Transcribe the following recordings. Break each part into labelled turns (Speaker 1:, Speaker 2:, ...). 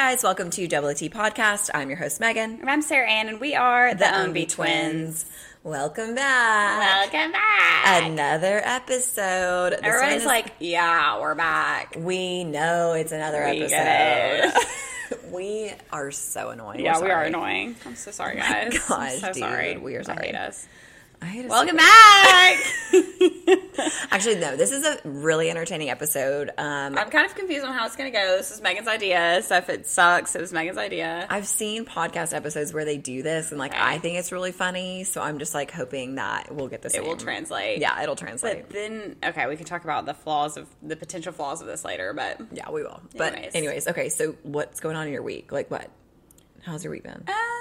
Speaker 1: guys, welcome to Double T Podcast. I'm your host, Megan.
Speaker 2: And I'm Sarah Ann, and we are
Speaker 1: the Umby Twins. Welcome back.
Speaker 2: Welcome back.
Speaker 1: Another episode.
Speaker 2: Everybody's like, yeah, we're back.
Speaker 1: We know it's another episode.
Speaker 2: Get it.
Speaker 1: We are so annoying.
Speaker 2: Yeah, we are annoying. I'm so sorry, guys.
Speaker 1: Gosh,
Speaker 2: I'm so
Speaker 1: dude,
Speaker 2: sorry.
Speaker 1: we are sorry.
Speaker 2: I hate us.
Speaker 1: us.
Speaker 2: Welcome back.
Speaker 1: Actually, no, this is a really entertaining episode.
Speaker 2: I'm kind of confused on how it's going to go. This is Megan's idea, so if it sucks, it was Megan's idea.
Speaker 1: I've seen podcast episodes where they do this, and I think it's really funny, so I'm just hoping that we'll get the same.
Speaker 2: It will translate.
Speaker 1: Yeah, it'll translate.
Speaker 2: But then, we can talk about the potential flaws of this later, but.
Speaker 1: Yeah, we will. But anyways, okay, so what's going on in your week? What? How's your week been?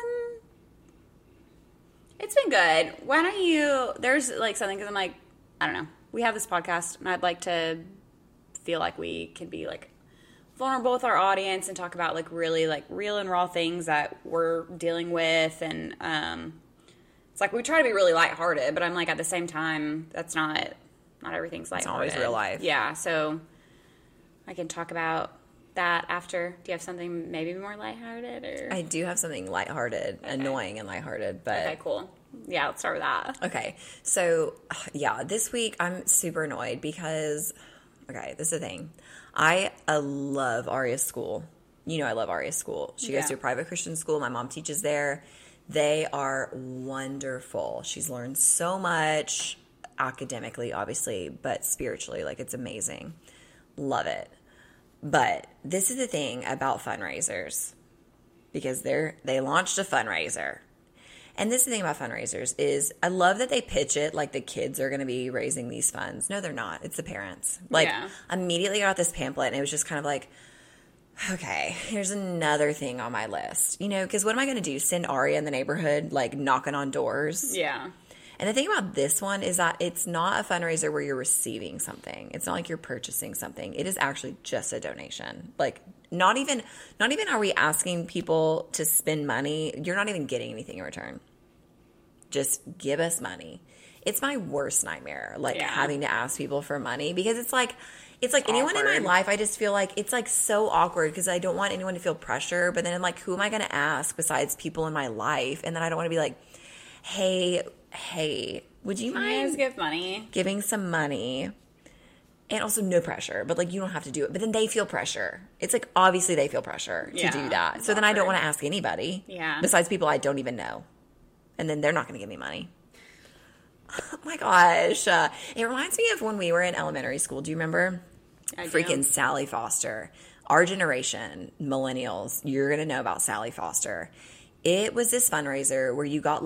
Speaker 2: It's been good. Why don't you, there's something, because I'm I don't know. We have this podcast, and I'd like to feel like we can be vulnerable with our audience and talk about really real and raw things that we're dealing with. And it's we try to be really lighthearted, but I'm at the same time, that's not everything's lighthearted.
Speaker 1: It's always real life.
Speaker 2: Yeah, so I can talk about that after. Do you have something maybe more lighthearted? Or?
Speaker 1: I do have something lighthearted, annoying and lighthearted. But
Speaker 2: okay, cool. Yeah, let's start with that.
Speaker 1: Okay, so yeah, this week I'm super annoyed because, this is the thing. I love Aria's school. You know I love Aria's school. She goes to a private Christian school. My mom teaches there. They are wonderful. She's learned so much academically, obviously, but spiritually, it's amazing. Love it. But this is the thing about fundraisers, because they launched a fundraiser. And this is the thing about fundraisers is I love that they pitch it like the kids are going to be raising these funds. No, they're not. It's the parents. Immediately got this pamphlet, and it was just kind of okay, here's another thing on my list. Because what am I going to do? Send Aria in the neighborhood, knocking on doors? Yeah. And the thing about this one is that it's not a fundraiser where you're receiving something. It's not like you're purchasing something. It is actually just a donation. Not even are we asking people to spend money. You're not even getting anything in return. Just give us money. It's my worst nightmare, having to ask people for money, because it's anyone in my life, I just feel it's so awkward because I don't want anyone to feel pressure. But then I'm who am I going to ask besides people in my life? And then I don't want to be hey, would you mind
Speaker 2: give money?
Speaker 1: Giving some money? And also no pressure, but you don't have to do it. But then they feel pressure. It's obviously they feel pressure to do that. So then I don't want to ask anybody. Yeah. Besides people I don't even know. And then they're not going to give me money. Oh my gosh. It reminds me of when we were in elementary school. Do you remember? I do. Sally Foster. Our generation, millennials, you're going to know about Sally Foster. It was this fundraiser where you got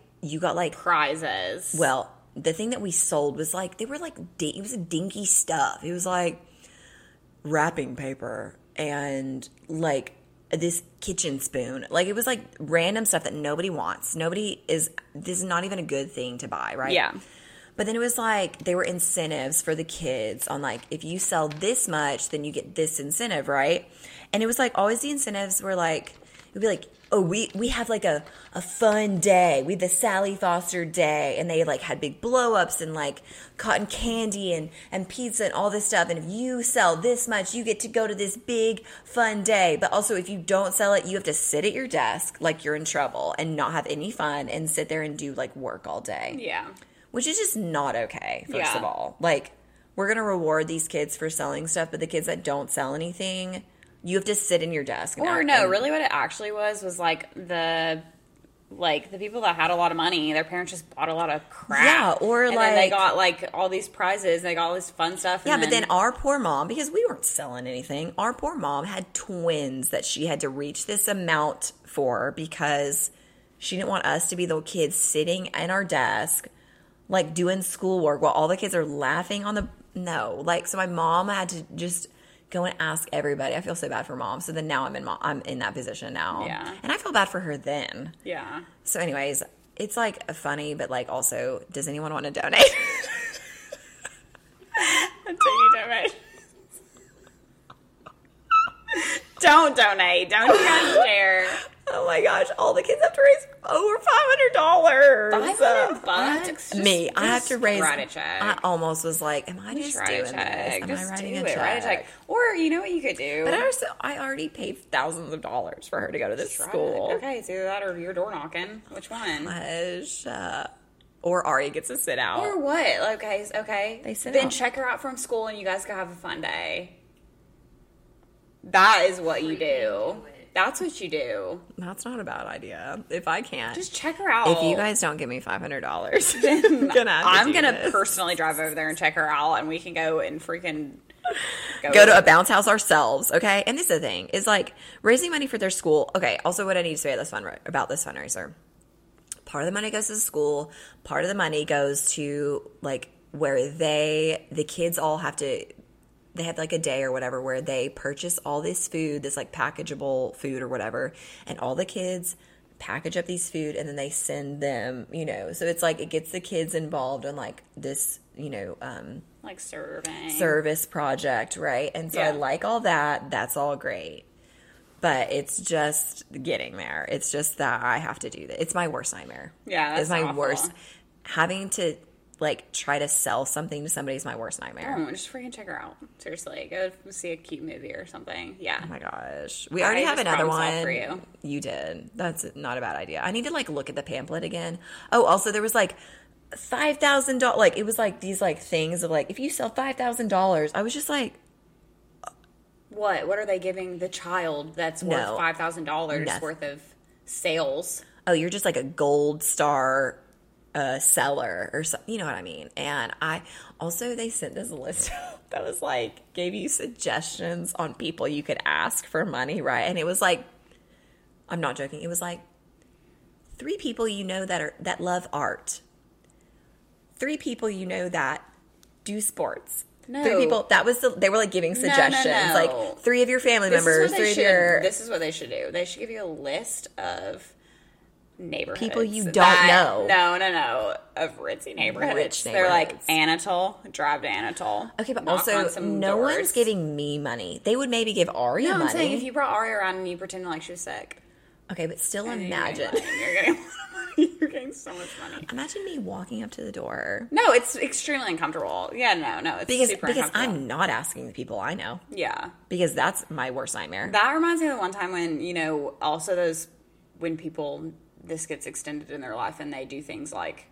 Speaker 2: prizes.
Speaker 1: Well, the thing that we sold was they were it was dinky stuff. It was wrapping paper and this kitchen spoon. It was random stuff that nobody wants. This is not even a good thing to buy, right? Yeah. But then it was they were incentives for the kids on if you sell this much, then you get this incentive, right? And it was always the incentives were it would be oh, we have a fun day. We had the Sally Foster day, and they had big blow-ups and cotton candy and pizza and all this stuff. And if you sell this much, you get to go to this big fun day. But also if you don't sell it, you have to sit at your desk you're in trouble and not have any fun and sit there and do work all day. Yeah. Which is just not okay, first of all. We're going to reward these kids for selling stuff, but the kids that don't sell anything, you have to sit in your desk.
Speaker 2: Really what it actually was the people that had a lot of money, their parents just bought a lot of crap.
Speaker 1: Yeah, or
Speaker 2: then they got all these prizes, and they got all this fun stuff.
Speaker 1: Yeah, but then our poor mom, because we weren't selling anything, our poor mom had twins that she had to reach this amount for because she didn't want us to be the kids sitting in our desk, doing schoolwork while all the kids are laughing on the, so my mom had to just go and ask everybody. I feel so bad for mom. So then now I'm in that position now. Yeah. And I feel bad for her then. Yeah. So anyways, it's funny, but also, does anyone want to donate?
Speaker 2: I'm taking donate. Don't donate. Don't you guys dare.
Speaker 1: Oh Oh my gosh, all the kids have to raise over $500.
Speaker 2: $500?
Speaker 1: Me, I have to raise.
Speaker 2: Write a check.
Speaker 1: I almost was like, am I just doing this? Am I writing a check?
Speaker 2: Write a check. Or you know what you could do?
Speaker 1: But I already paid thousands of dollars for her to go to this school.
Speaker 2: Okay, it's either that or you're door knocking. Which one?
Speaker 1: Gosh, or Aria gets to sit out.
Speaker 2: Or what? Okay.
Speaker 1: They sit
Speaker 2: then
Speaker 1: out.
Speaker 2: check her out from school and you guys go have a fun day. That is what you do. That's what you do.
Speaker 1: That's not a bad idea. If I can't.
Speaker 2: Just check her out.
Speaker 1: If you guys don't give me $500, then
Speaker 2: I'm gonna personally drive over there and check her out, and we can go and freaking
Speaker 1: go to a bounce house ourselves, okay? And this is the thing, is like raising money for their school. Okay, also what I need to say about this fundraiser. Part of the money goes to the school. Part of the money goes to like where the kids all have to. They have like a day or whatever where they purchase all this food, this like packageable food or whatever, and all the kids package up these food and then they send them, so it's like it gets the kids involved in like this,
Speaker 2: like serving
Speaker 1: service project, right? And so I like all that. That's all great. But it's just getting there. It's just that I have to do that. It's my worst nightmare.
Speaker 2: Yeah, that's
Speaker 1: it's my
Speaker 2: awful.
Speaker 1: worst. Having to like try to sell something to somebody is my worst nightmare.
Speaker 2: Oh, just freaking check her out. Seriously, go see a cute movie or something. Yeah.
Speaker 1: Oh my gosh, we already have
Speaker 2: just
Speaker 1: another
Speaker 2: problem solved
Speaker 1: one.
Speaker 2: for you.
Speaker 1: You did. That's not a bad idea. I need to like look at the pamphlet again. Oh, also there was like $5,000. Like it was like these like things of like if you sell $5,000. I was just like,
Speaker 2: what? What are they giving the child that's worth $5,000 worth of sales?
Speaker 1: oh, you're just like a gold star seller or something, you know what I mean? And they sent this list that was like, gave you suggestions on people you could ask for money, right? And it was like, I'm not joking, it was like 3 people that love art, 3 people that do sports.
Speaker 2: No.
Speaker 1: 3 people, they were like giving suggestions,
Speaker 2: No.
Speaker 1: like 3 of your family members, 3 of your...
Speaker 2: This is what they should do. They should give you a list of neighborhoods.
Speaker 1: People you don't know.
Speaker 2: No. Of ritzy neighborhoods.
Speaker 1: Rich
Speaker 2: They're like
Speaker 1: neighborhoods.
Speaker 2: Anatole, drive to Anatole.
Speaker 1: Okay, but
Speaker 2: knock on
Speaker 1: also
Speaker 2: some
Speaker 1: no
Speaker 2: doors.
Speaker 1: one's giving me money. They would maybe give Aria
Speaker 2: No,
Speaker 1: money.
Speaker 2: I'm saying if you brought Aria around and you pretended like she was sick.
Speaker 1: Okay, but still imagine.
Speaker 2: You're getting You're getting so much money.
Speaker 1: Imagine me walking up to the door.
Speaker 2: No, it's extremely uncomfortable. Yeah, no, it's super
Speaker 1: because
Speaker 2: uncomfortable.
Speaker 1: I'm not asking the people I know.
Speaker 2: Yeah.
Speaker 1: Because that's my worst nightmare.
Speaker 2: That reminds me of the one time when, also when this gets extended in their life and they do things like,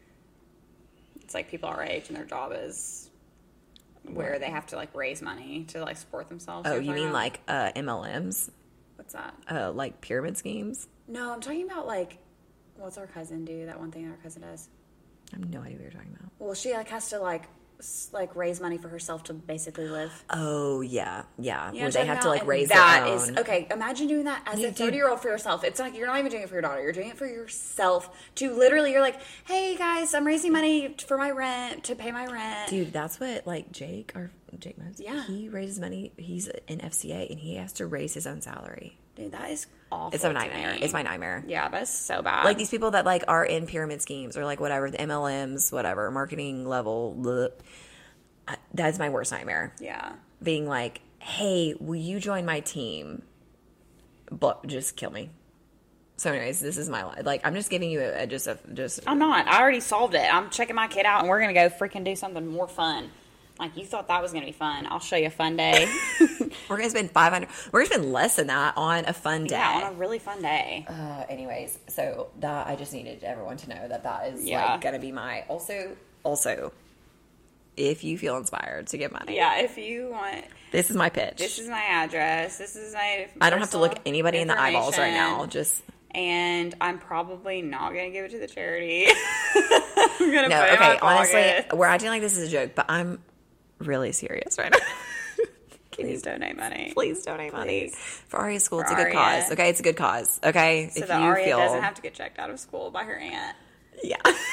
Speaker 2: it's like people our age and their job is where they have to like raise money to like support themselves.
Speaker 1: Oh, you mean like MLMs?
Speaker 2: What's that?
Speaker 1: Like pyramid schemes?
Speaker 2: No, I'm talking about like, what's our cousin do? That one thing our cousin does.
Speaker 1: I have no idea what you're talking about.
Speaker 2: Well, she like has to like raise money for herself to basically live.
Speaker 1: Oh, yeah.
Speaker 2: You know
Speaker 1: Where they have to like raise
Speaker 2: that
Speaker 1: their
Speaker 2: is
Speaker 1: own.
Speaker 2: okay. Imagine doing that as a 30-year-old for yourself. It's like you're not even doing it for your daughter. You're doing it for yourself. To literally, you're like, hey guys, I'm raising money for my rent to pay my rent.
Speaker 1: Dude, that's what like Jake Mose.
Speaker 2: Yeah.
Speaker 1: He raises money. He's in FCA and he has to raise his own salary.
Speaker 2: Dude, that is awful.
Speaker 1: It's a nightmare. It's my nightmare.
Speaker 2: Yeah, that's so bad.
Speaker 1: Like these people that like are in pyramid schemes or like whatever, the MLMs, whatever, marketing level. Bleh. That's my worst nightmare.
Speaker 2: Yeah.
Speaker 1: Being like, hey, will you join my team? But just kill me. So anyways, this is my life. Like, I'm just giving you just.
Speaker 2: I'm not. I already solved it. I'm checking my kid out and we're going to go freaking do something more fun. Like, you thought that was going to be fun. I'll show you a fun day.
Speaker 1: We're going to spend $500. We're going to spend less than that on a fun day.
Speaker 2: Yeah, on a really fun day.
Speaker 1: Anyways, so that I just needed everyone to know that is
Speaker 2: Yeah.
Speaker 1: going to be my also. If you feel inspired to give money.
Speaker 2: Yeah, if you want.
Speaker 1: This is my pitch.
Speaker 2: This is my address. This is my
Speaker 1: I don't have to look anybody in the eyeballs right now. Just.
Speaker 2: And I'm probably not going to give it to the charity. I'm going to
Speaker 1: No,
Speaker 2: put it in
Speaker 1: okay,
Speaker 2: my
Speaker 1: honestly,
Speaker 2: pocket.
Speaker 1: we're acting like this is a joke, but I'm really serious right now.
Speaker 2: Please donate money.
Speaker 1: Please donate money for Aria's school. It's a
Speaker 2: For
Speaker 1: good
Speaker 2: Aria.
Speaker 1: cause. Okay, it's a good cause. Okay,
Speaker 2: So
Speaker 1: if
Speaker 2: that
Speaker 1: you
Speaker 2: Aria
Speaker 1: feel
Speaker 2: doesn't have to get checked out of school by her aunt.
Speaker 1: yeah.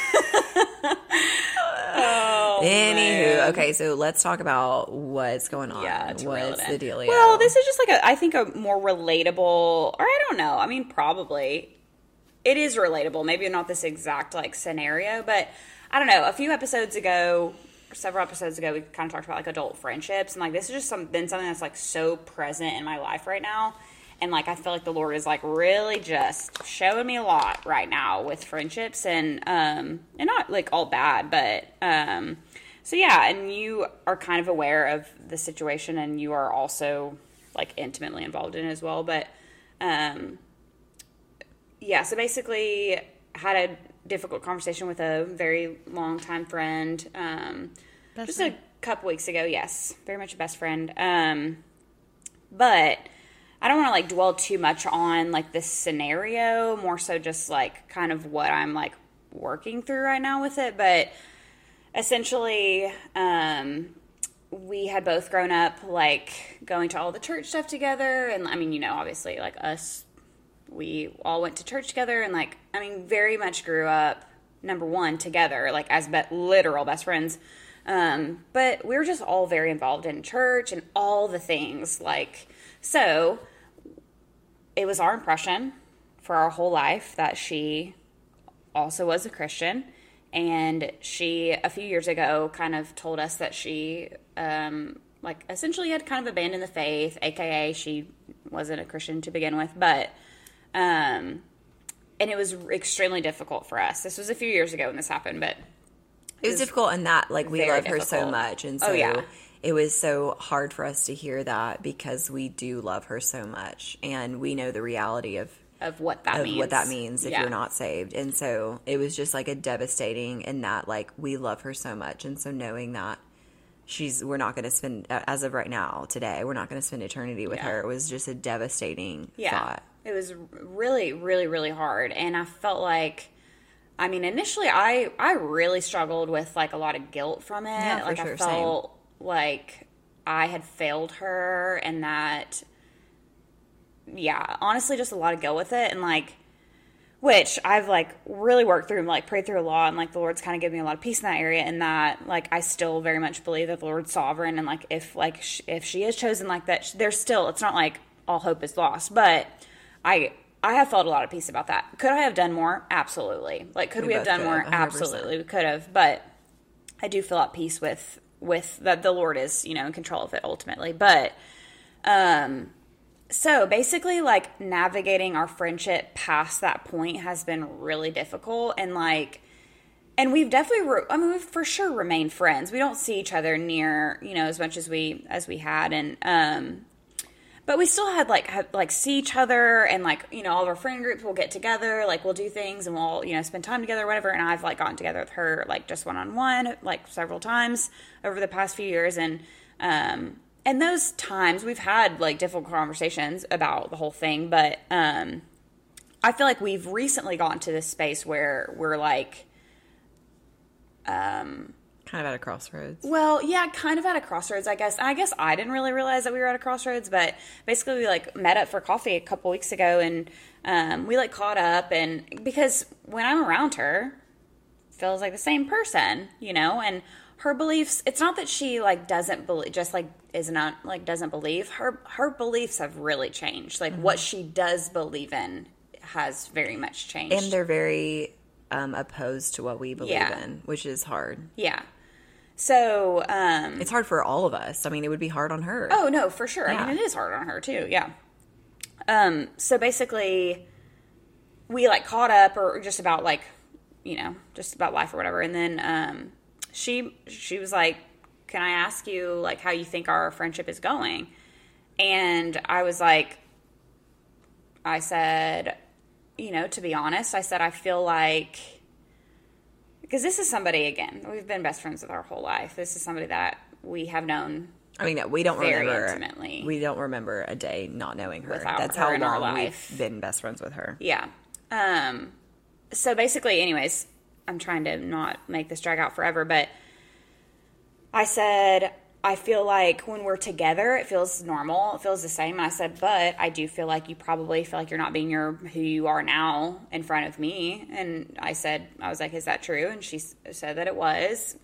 Speaker 2: Oh,
Speaker 1: Anywho,
Speaker 2: man.
Speaker 1: okay, so let's talk about what's going on.
Speaker 2: Yeah, to reel
Speaker 1: what's
Speaker 2: it
Speaker 1: the
Speaker 2: in.
Speaker 1: dealio?
Speaker 2: Well, this is just like I think a more relatable, or I don't know. I mean, probably it is relatable. Maybe not this exact like scenario, but I don't know. A few episodes ago, several episodes ago, we kind of talked about like adult friendships, and like this is just been something that's like so present in my life right now. And, like, I feel like the Lord is, like, really just showing me a lot right now with friendships and not, like, all bad, but, so, yeah, and you are kind of aware of the situation and you are also, like, intimately involved in it as well, but, yeah, so basically had a difficult conversation with a very long-time friend, just a couple weeks ago, yes, very much a best friend, but I don't want to, like, dwell too much on, like, this scenario, more so just, like, kind of what I'm, like, working through right now with it, but essentially, we had both grown up, like, going to all the church stuff together, and, I mean, you know, obviously, like, us, we all went to church together, and, like, I mean, very much grew up, number one, together, like, as literal best friends, but we were just all very involved in church and all the things, like, so it was our impression for our whole life that she also was a Christian, and she, a few years ago, kind of told us that she, like, essentially had kind of abandoned the faith, aka she wasn't a Christian to begin with, but, and it was extremely difficult for us. This was a few years ago when this happened, but
Speaker 1: it was difficult in that, like, we love her so
Speaker 2: difficult.
Speaker 1: much, and so it was so hard for us to hear that because we do love her so much, and we know the reality of
Speaker 2: what that
Speaker 1: means if you're not saved. And so it was just, like, a devastating in that, like, we love her so much, and so knowing that we're not going to spend, as of right now, today, we're not going to spend eternity with her, it was just a devastating thought.
Speaker 2: It was really, really, really hard, and I felt like, I mean, initially, I really struggled with, like, a lot of guilt from it.
Speaker 1: Yeah,
Speaker 2: like,
Speaker 1: sure,
Speaker 2: I felt like I had failed her, and that, yeah, honestly, just a lot of guilt with it, and, like, which I've, like, really worked through and, like, prayed through a lot, and, like, the Lord's kind of given me a lot of peace in that area, and that, like, I still very much believe that the Lord's sovereign, and, like, if she is chosen like that, there's still, it's not like all hope is lost, but I have felt a lot of peace about that. Could I have done more? Absolutely. Like, could we have done more?
Speaker 1: 100%.
Speaker 2: Absolutely. We could have. But I do feel at peace with that the Lord is, you know, in control of it ultimately. But, so basically, like, navigating our friendship past that point has been really difficult. And, like, and we've definitely, we've for sure remained friends. We don't see each other near, you know, as much as we had. And, but we still had, like, see each other, and, like, you know, all of our friend groups will get together, like, we'll do things, and we'll, you know, spend time together or whatever, and I've, like, gotten together with her, like, just one-on-one, like, several times over the past few years, and those times, we've had, like, difficult conversations about the whole thing, but I feel like we've recently gotten to this space where we're, like,
Speaker 1: kind of at a crossroads.
Speaker 2: Well, yeah, kind of at a crossroads, I guess. And I guess I didn't really realize that we were at a crossroads, but basically we, like, met up for coffee a couple weeks ago, and we, like, caught up, and because when I'm around her, feels like the same person, you know, and her beliefs, it's not that she, like, doesn't believe, just, like, is not, like, doesn't believe. Her beliefs have really changed. Like, what she does believe in has very much changed.
Speaker 1: And they're very opposed to what we believe in, which is hard.
Speaker 2: Yeah. So,
Speaker 1: it's hard for all of us. I mean, it would be hard on her.
Speaker 2: Oh, no, for sure.
Speaker 1: Yeah.
Speaker 2: I mean, it is hard on her, too, yeah. So basically, we, like, caught up, or just about, like, you know, just about life or whatever, and then, she was like, can I ask you, like, how you think our friendship is going? And I was like, I said, you know, to be honest, I said, I feel like, because this is somebody, again, we've been best friends with our whole life. This is somebody that we have known.
Speaker 1: I mean, we don't
Speaker 2: very
Speaker 1: remember
Speaker 2: intimately.
Speaker 1: We don't remember a day not knowing her. That's
Speaker 2: her
Speaker 1: how
Speaker 2: in our
Speaker 1: long
Speaker 2: life.
Speaker 1: we've been best friends with her.
Speaker 2: Yeah. So basically, anyways, I'm trying to not make this drag out forever, but I said, I feel like when we're together, it feels normal. It feels the same. And I said, but I do feel like you probably feel like you're not being who you are now in front of me. And I was like, is that true? And she said that it was.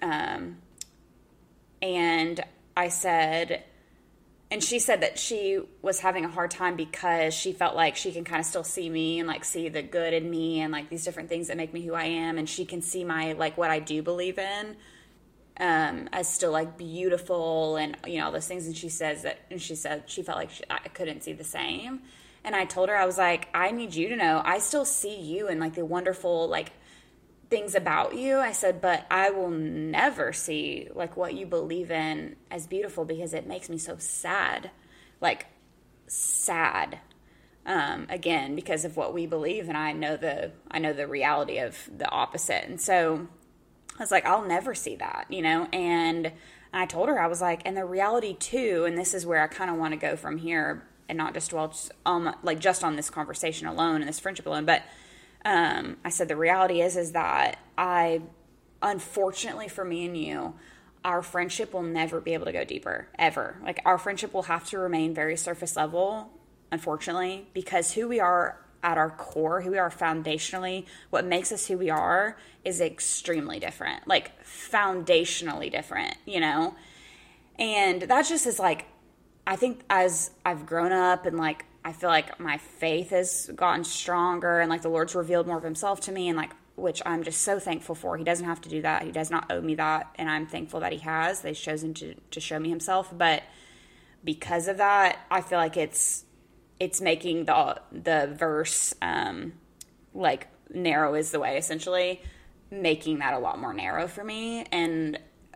Speaker 2: And I said, and she said that she was having a hard time because she felt like she can kind of still see me and, like, see the good in me and, like, these different things that make me who I am. And she can see my, like, what I do believe in. As still, like, beautiful and, you know, all those things. And she said she felt like I couldn't see the same. And I told her, I was like, I need you to know, I still see you and like the wonderful, like, things about you. I said, but I will never see like what you believe in as beautiful because it makes me so sad. Like, sad. Again, because of what we believe, and I know the reality of the opposite. And so I was like, I'll never see that, you know? And I told her, I was like, and the reality too, and this is where I kind of want to go from here and not just dwell just on this conversation alone and this friendship alone, but I said the reality is that unfortunately for me and you, our friendship will never be able to go deeper, ever. Like, our friendship will have to remain very surface level, unfortunately, because who we are at our core, who we are foundationally, what makes us who we are is extremely different, like foundationally different, you know? And that just is like, I think as I've grown up and like, I feel like my faith has gotten stronger and like the Lord's revealed more of himself to me, and like, which I'm just so thankful for. He doesn't have to do that. He does not owe me that. And I'm thankful that he has. That he's chosen to show me himself. But because of that, I feel like it's making the verse, like, narrow is the way, essentially, making that a lot more narrow for me. And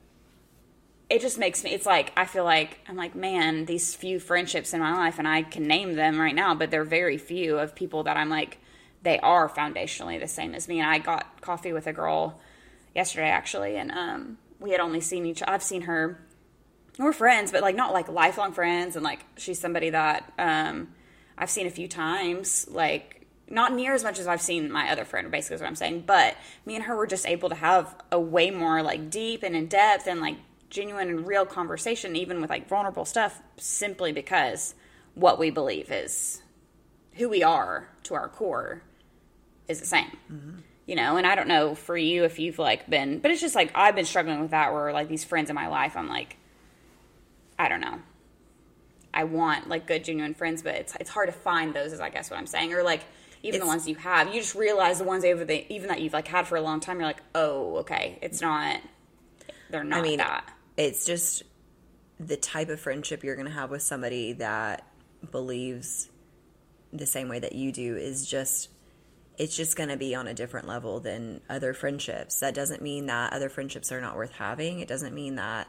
Speaker 2: it just makes me, it's like, I feel like, I'm like, man, these few friendships in my life, and I can name them right now, but they're very few of people that I'm like, they are foundationally the same as me. And I got coffee with a girl yesterday, actually, and we had only seen I've seen her, we're friends, but like not like lifelong friends, and like she's somebody that I've seen a few times, like not near as much as I've seen my other friend, basically is what I'm saying. But me and her were just able to have a way more like deep and in depth and like genuine and real conversation, even with like vulnerable stuff, simply because what we believe is who we are to our core is the same. Mm-hmm. You know, and I don't know for you if you've like been, but it's just like I've been struggling with that, where like these friends in my life, I'm like, I don't know, I want like good genuine friends, but it's hard to find those, is I guess what I'm saying. Or like even the ones you have, you just realize the ones even that you've like had for a long time, you're like, oh, okay, it's not, they're not that.
Speaker 1: It's just the type of friendship you're going to have with somebody that believes the same way that you do is just, it's just going to be on a different level than other friendships. That doesn't mean that other friendships are not worth having. It doesn't mean that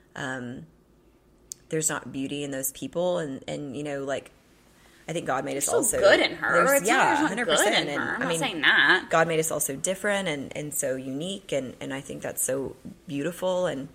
Speaker 1: there's not beauty in those people. And you know, like, I think God made us all so
Speaker 2: good in her.
Speaker 1: It's, yeah, 100%.
Speaker 2: Good in her. I'm not saying that.
Speaker 1: God made us all so different and so unique, and I think that's so beautiful. And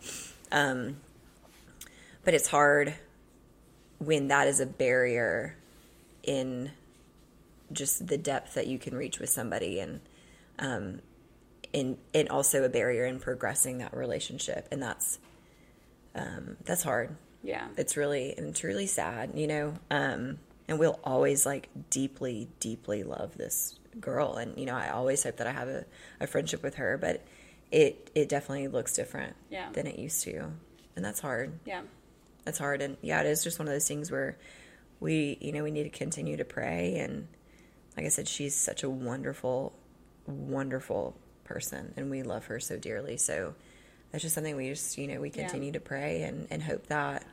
Speaker 1: but it's hard when that is a barrier in just the depth that you can reach with somebody, and also a barrier in progressing that relationship, and that's hard.
Speaker 2: Yeah,
Speaker 1: it's really sad, you know. And we'll always like deeply, deeply love this girl, and you know, I always hope that I have a friendship with her, but it definitely looks different than it used to, and that's hard.
Speaker 2: Yeah,
Speaker 1: that's hard, and yeah, it is just one of those things where we need to continue to pray. And like I said, she's such a wonderful, wonderful person, and we love her so dearly. So that's just something we just, we continue to pray and hope that,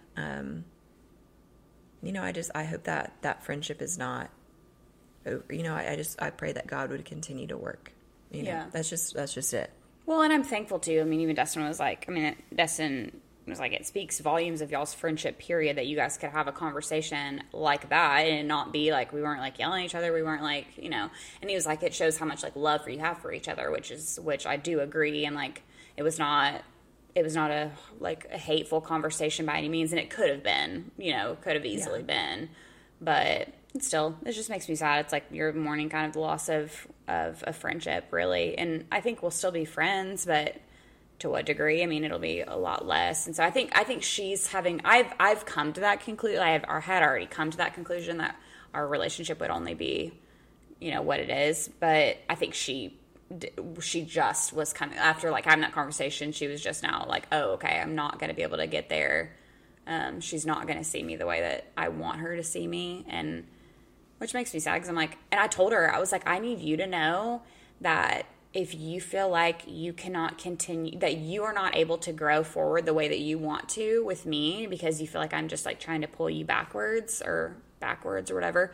Speaker 1: I hope that friendship is not over. I pray that God would continue to work. That's just it.
Speaker 2: Well, and I'm thankful too. I mean, even Dustin was like, it speaks volumes of y'all's friendship, period, that you guys could have a conversation like that and not be like, we weren't like yelling at each other. We weren't like, and he was like, it shows how much like love you have for each other, which I do agree. And like, it was not a hateful conversation by any means. And it could have been, could have easily been, but still, it just makes me sad. It's like you're mourning kind of the loss of a friendship, really. And I think we'll still be friends, but to what degree? I mean, it'll be a lot less. And so I think she's having, I've come to that conclusion. I had already come to that conclusion that our relationship would only be, what it is. But I think she just was kind of, after like having that conversation, she was just now like, oh, okay, I'm not going to be able to get there. She's not going to see me the way that I want her to see me. And which makes me sad, because I'm like, and I told her, I was like, I need you to know that if you feel like you cannot continue, that you are not able to grow forward the way that you want to with me, because you feel like I'm just like trying to pull you backwards or whatever,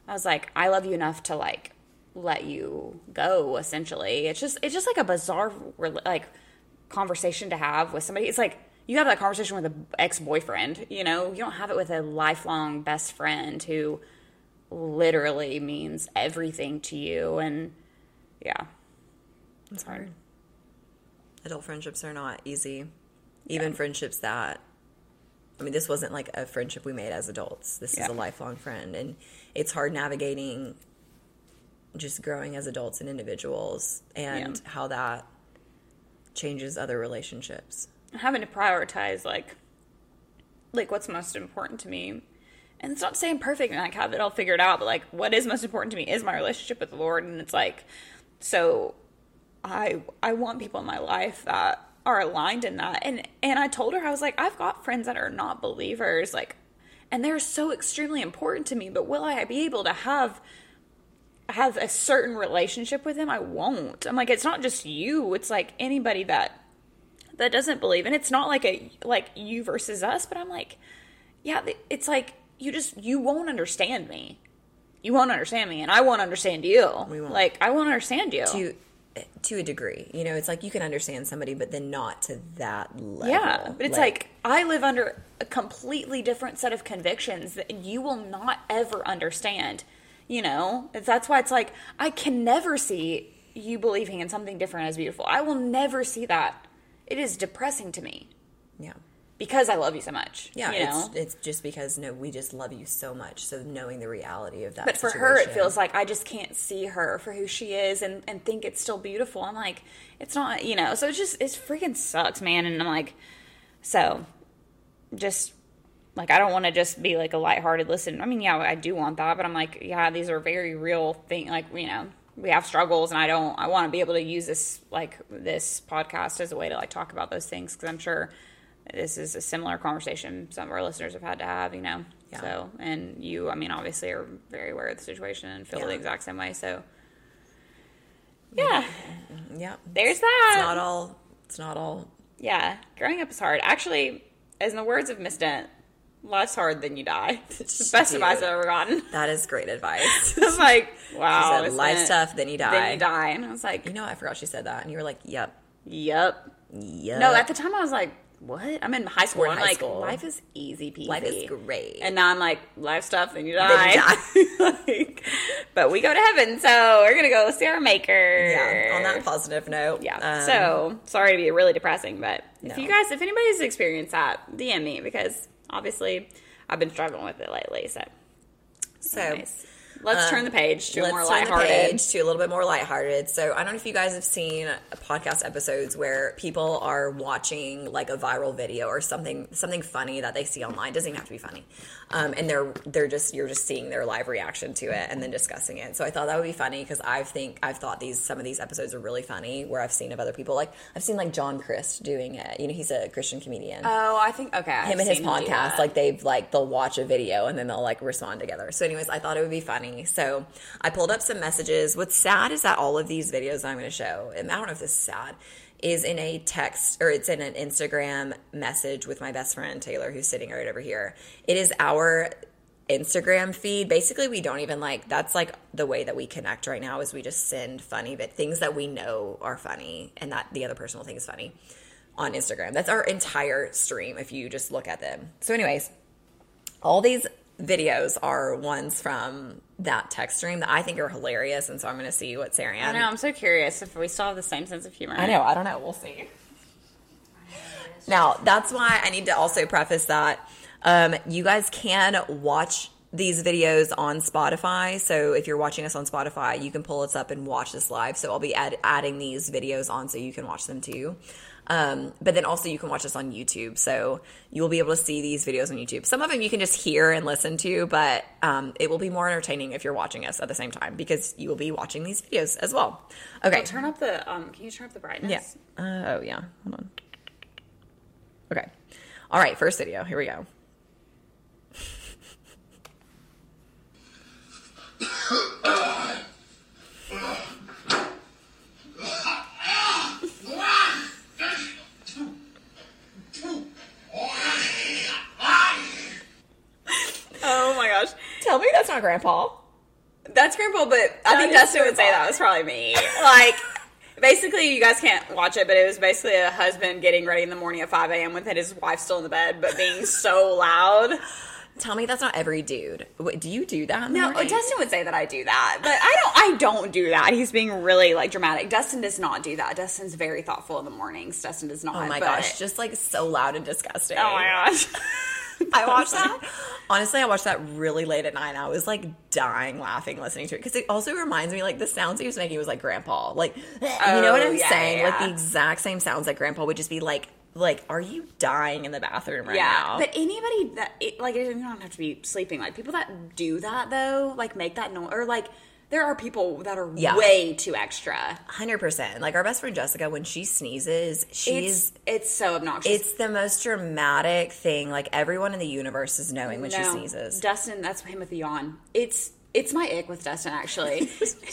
Speaker 2: I was like, I love you enough to like let you go, essentially. It's just like a bizarre like conversation to have with somebody. It's like you have that conversation with an ex-boyfriend, you know? You don't have it with a lifelong best friend who literally means everything to you. And yeah,
Speaker 1: it's hard. Adult friendships are not easy. Even friendships that, I mean, this wasn't like a friendship we made as adults. This is a lifelong friend. And it's hard navigating just growing as adults and individuals and how that changes other relationships.
Speaker 2: Having to prioritize like what's most important to me. And it's not to say I'm perfect and like have it all figured out, but like what is most important to me is my relationship with the Lord. And it's like, so I want people in my life that are aligned in that. And I told her, I was like, I've got friends that are not believers, like, and they're so extremely important to me, but will I be able to have a certain relationship with them? I won't. I'm like, it's not just you. It's like anybody that doesn't believe. And it's not like you versus us, but I'm like, yeah, it's like, you won't understand me. You won't understand me, and I won't understand you.
Speaker 1: We won't.
Speaker 2: Like, I won't understand you.
Speaker 1: To a degree. You know, it's like you can understand somebody, but then not to that level.
Speaker 2: Yeah, but it's like I live under a completely different set of convictions that you will not ever understand. You know? That's why it's like, I can never see you believing in something different as beautiful. I will never see that. It is depressing to me.
Speaker 1: Yeah.
Speaker 2: Because I love you so much.
Speaker 1: Yeah,
Speaker 2: you know?
Speaker 1: it's just because, we just love you so much. So knowing the reality of that
Speaker 2: But for
Speaker 1: situation.
Speaker 2: her, it feels like I just can't see her for who she is and think it's still beautiful. I'm like, it's not, so it's freaking sucks, man. And I'm like, so just, like, I don't want to just be like a lighthearted listen. I mean, yeah, I do want that, but I'm like, yeah, these are very real things. Like, we have struggles, and I want to be able to use this podcast as a way to like talk about those things, because I'm sure this is a similar conversation some of our listeners have had to have, Yeah. So, and you, I mean, obviously are very aware of the situation and feel the exact same way. So, yeah.
Speaker 1: Yeah.
Speaker 2: There's that.
Speaker 1: It's not all.
Speaker 2: Yeah. Growing up is hard. Actually, as in the words of Miss Dent, life's hard, then you die. It's the best advice I've ever gotten.
Speaker 1: That is great advice.
Speaker 2: I was like, wow.
Speaker 1: She said, life's tough, then you die.
Speaker 2: Then you die. And I was like,
Speaker 1: I forgot she said that. And you were like, yep.
Speaker 2: Yep. No, at the time I was like, what? I'm in high school.
Speaker 1: We're in
Speaker 2: I'm
Speaker 1: high
Speaker 2: like,
Speaker 1: school.
Speaker 2: life is easy peasy.
Speaker 1: Life is great.
Speaker 2: And now I'm like, life's tough, then you die. But we go to heaven, so we're going to go see our maker.
Speaker 1: Yeah, on that positive note.
Speaker 2: Yeah. So, sorry to be really depressing, but if anybody's experienced that, DM me, because obviously I've been struggling with it lately. So anyways. Let's turn the page to a more lighthearted.
Speaker 1: To a little bit more lighthearted. So I don't know if you guys have seen podcast episodes where people are watching like a viral video or something funny that they see online. It doesn't even have to be funny. And you're just seeing their live reaction to it and then discussing it. So I thought that would be funny, because I've thought some of these episodes are really funny, where I've seen of other people. Like I've seen like John Crist doing it. He's a Christian comedian.
Speaker 2: Oh, I think
Speaker 1: him and his podcast, like they'll watch a video and then they'll like respond together. So anyways, I thought it would be funny. So I pulled up some messages. What's sad is that all of these videos I'm going to show, and I don't know if this is sad, is in a text, or it's in an Instagram message with my best friend Taylor, who's sitting right over here. It is our Instagram feed. Basically, we don't even that's like the way that we connect right now, is we just send funny things that we know are funny and that the other person will think is funny on Instagram. That's our entire stream if you just look at them. So anyways, all these videos are ones from that text stream that I think are hilarious, and so I'm going to see what Sarah Ann.
Speaker 2: I know, I'm so curious if we still have the same sense of humor.
Speaker 1: I know, I don't know, we'll see. Now, that's why I need to also preface that you guys can watch these videos on Spotify. So if you're watching us on Spotify, you can pull us up and watch this live. So I'll be adding these videos on so you can watch them too. But then also you can watch us on YouTube. So you'll be able to see these videos on YouTube. Some of them you can just hear and listen to, but it will be more entertaining if you're watching us at the same time, because you will be watching these videos as well. Okay.
Speaker 2: Turn up the, can you turn up the brightness?
Speaker 1: Yeah. Oh yeah. Hold on. Okay. All right. First video. Here we go.
Speaker 2: Oh my gosh.
Speaker 1: Tell me that's not Grandpa.
Speaker 2: That's Grandpa, but I think Dustin would say that was probably me. Like, basically, you guys can't watch it, but it was basically a husband getting ready in the morning at 5 a.m. with his wife still in the bed, but being so loud.
Speaker 1: Tell me that's not every dude. Wait, do you do that?
Speaker 2: No, Dustin would say that I do that, but I don't do that. He's being really like dramatic. Dustin does not do that. Dustin's very thoughtful in the mornings. Dustin does not.
Speaker 1: Oh my gosh, just like so loud and disgusting.
Speaker 2: Oh my gosh.
Speaker 1: I watched that. Honestly, I watched that really late at night. And I was like dying laughing listening to it because it also reminds me like the sounds he was making was like Grandpa. Like, you know what I'm saying?
Speaker 2: Yeah.
Speaker 1: Like the exact same sounds that Grandpa would just be like, are you dying in the bathroom right now?
Speaker 2: But anybody that, you don't have to be sleeping. Like, people that do that, though, like, make that noise. Or, like, there are people that are way too extra.
Speaker 1: 100%. Like, our best friend Jessica, when she sneezes,
Speaker 2: It's so obnoxious.
Speaker 1: It's the most dramatic thing. Like, everyone in the universe is knowing when she sneezes.
Speaker 2: Dustin, that's him with the yawn. It's my ick with Dustin, actually.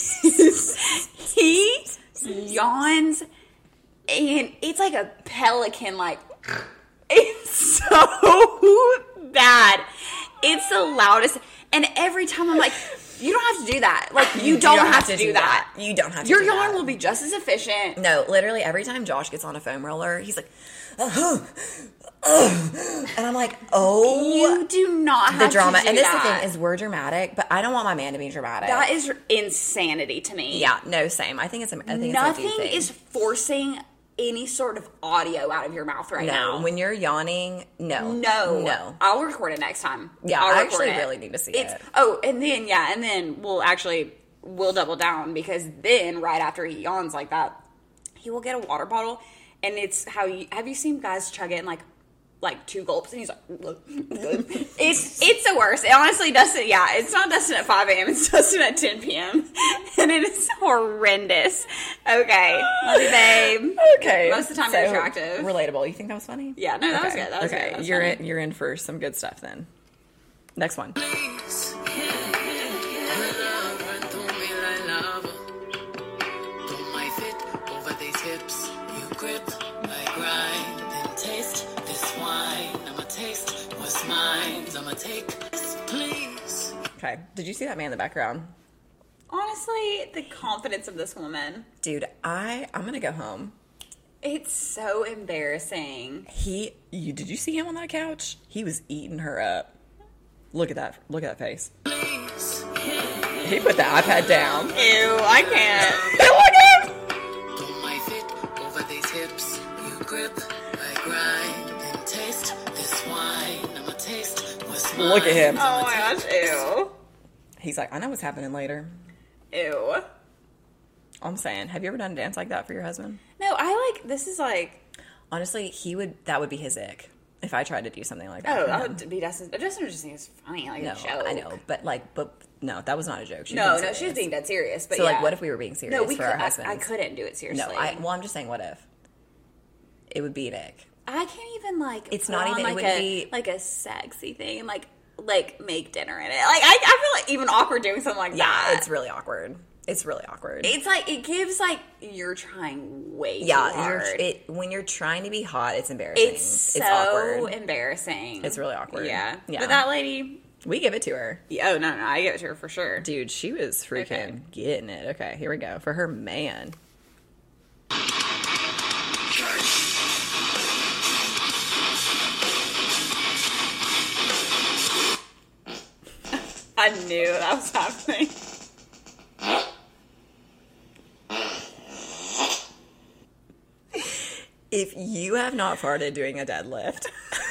Speaker 2: He yawns. And it's like a pelican, like, it's so bad. It's the loudest. And every time I'm like, you don't have to do that. Like, you don't have to do that.
Speaker 1: You don't have to
Speaker 2: Your
Speaker 1: do that.
Speaker 2: yarn will be just as efficient.
Speaker 1: No, literally every time Josh gets on a foam roller, he's like, and I'm like, oh.
Speaker 2: You do not have
Speaker 1: the drama.
Speaker 2: to do
Speaker 1: and this
Speaker 2: that.
Speaker 1: the thing is, we're dramatic, but I don't want my man to be dramatic.
Speaker 2: That is insanity to me.
Speaker 1: Yeah, no, same. I think it's a
Speaker 2: Nothing
Speaker 1: dude thing.
Speaker 2: is forcing any sort of audio out of your mouth right now.
Speaker 1: When you're yawning, no.
Speaker 2: I'll record it next time.
Speaker 1: Yeah, I actually really need to see it.
Speaker 2: Oh, and then we'll double down, because then right after he yawns like that, he will get a water bottle, and it's have you seen guys chug it in like 2 gulps, and he's like, it's the worst. It honestly, Dustin, it's not Dustin at 5 a.m., it's Dustin at 10 p.m. and it is horrendous. Okay, love you, babe.
Speaker 1: Okay,
Speaker 2: most of the time you're attractive,
Speaker 1: relatable. You think that was funny?
Speaker 2: Yeah, no, that was good. That was
Speaker 1: okay,
Speaker 2: good.
Speaker 1: You're in for some good stuff then. Next one. Okay, did you see that man in the background?
Speaker 2: Honestly, the confidence of this woman.
Speaker 1: Dude, I'm gonna go home.
Speaker 2: It's so embarrassing.
Speaker 1: Did you see him on that couch? He was eating her up. Look at that face. He put the iPad down.
Speaker 2: Ew, I can't.
Speaker 1: Look at him! Look at him.
Speaker 2: Oh my gosh, ew.
Speaker 1: He's like, I know what's happening later.
Speaker 2: Ew.
Speaker 1: I'm saying, have you ever done a dance like that for your husband?
Speaker 2: No, this is like...
Speaker 1: Honestly, that would be his ick if I tried to do something like that.
Speaker 2: Oh, that would be Dustin. Dustin would just think it's funny, like a joke.
Speaker 1: I know, but no, that was not a joke. She
Speaker 2: was being dead serious. But
Speaker 1: so, like, what if we were being serious for our husbands?
Speaker 2: I couldn't do it seriously.
Speaker 1: No, I'm just saying, what if? It would be an ick.
Speaker 2: I can't even, like,
Speaker 1: it's not even, it wouldn't be...
Speaker 2: like a sexy thing, like make dinner in it. Like, I feel like even awkward doing something like that.
Speaker 1: Yeah, it's really awkward. It's really awkward.
Speaker 2: It's like, it gives, like, you're trying way too hard.
Speaker 1: When you're trying to be hot, it's embarrassing.
Speaker 2: It's so awkward. Embarrassing.
Speaker 1: It's really awkward.
Speaker 2: Yeah. But that lady...
Speaker 1: We give it to her.
Speaker 2: Oh, no, I give it to her for sure.
Speaker 1: Dude, she was freaking getting it. Okay, here we go. For her man.
Speaker 2: I knew that was happening.
Speaker 1: If you have not farted doing a deadlift...